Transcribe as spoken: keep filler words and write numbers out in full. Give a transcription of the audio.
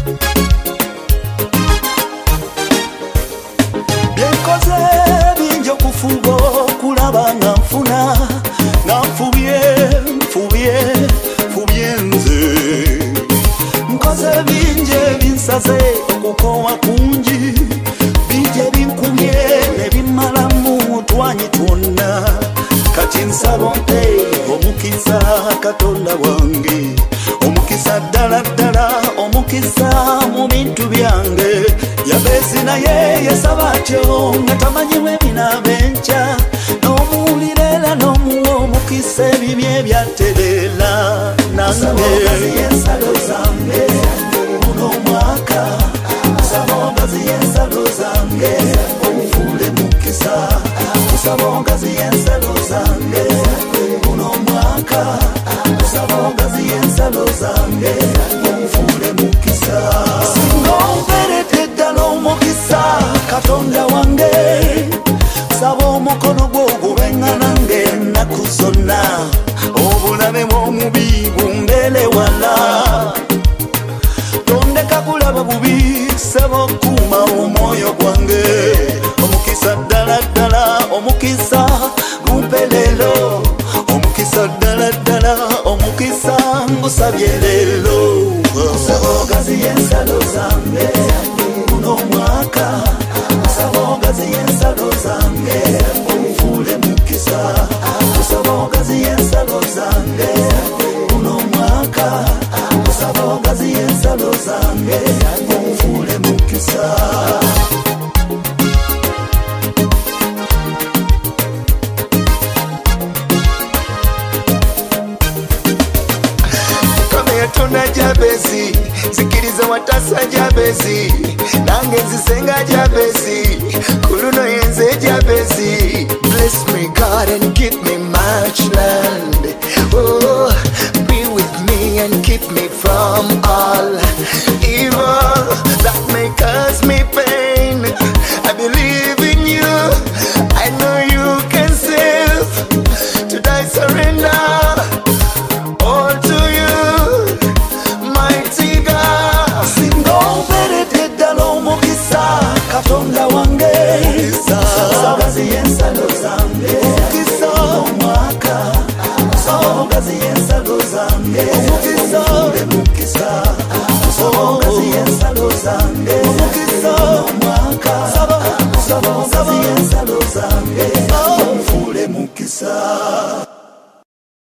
byenkoze bingi okufuba okulaba nga nfuna nga nfubye nfubye nfubye nze nkoze bingi ebinsaze okukowa kungi bingi ebinkumye nebimalamu twanyi twonna kati nsaba nte omukisa katonda wange omukisa ddala ddala omukisa mu bintu byange Yabesi naye yasaba atyo nga tamanyiwe ebinaaba enkya n'omuwulirela n'omuwa omukisa ebibye ebyatereera nange yensalo zange guno omwaka nsaba omugazi yensalo zange omufuule mukisa nsaba omugazi yensalo zange guno omwaka nsaba omugazi yensalo zange omufuule mukisa katonda wange saba omukono gwo gubeŋŋana ng'ennaku zonna obulabe bw'omubi bumbele wala tondeka kulaba bubi saba okuuma omwoyo gwange omukisa ddala ddala omukisa gumpe leero omukisa ddala ddala omukisa ngusabye leero saba omugazi yensalo zange guno omwaka nsaba omugazi yensalo zange omufuule mukisa nsaba omugazi yensalo zange guno omwaka nsaba omugazi yensalo zange omufuule mukisa Tuna Jabezi, zikiriza watasa Jabezi, nange nzisenga Jabezi, kuluno yenze Jabezi. Bless me God and give me much land. Oh, be with me and keep me from all evil that may cause me pain. I believe in you, I know you can save. Today surrender all to you. Katonda wange omugazi yensalo zange omwaka omugazi yensalo zange omufuule mukisa omugazi yensalo zange omwaka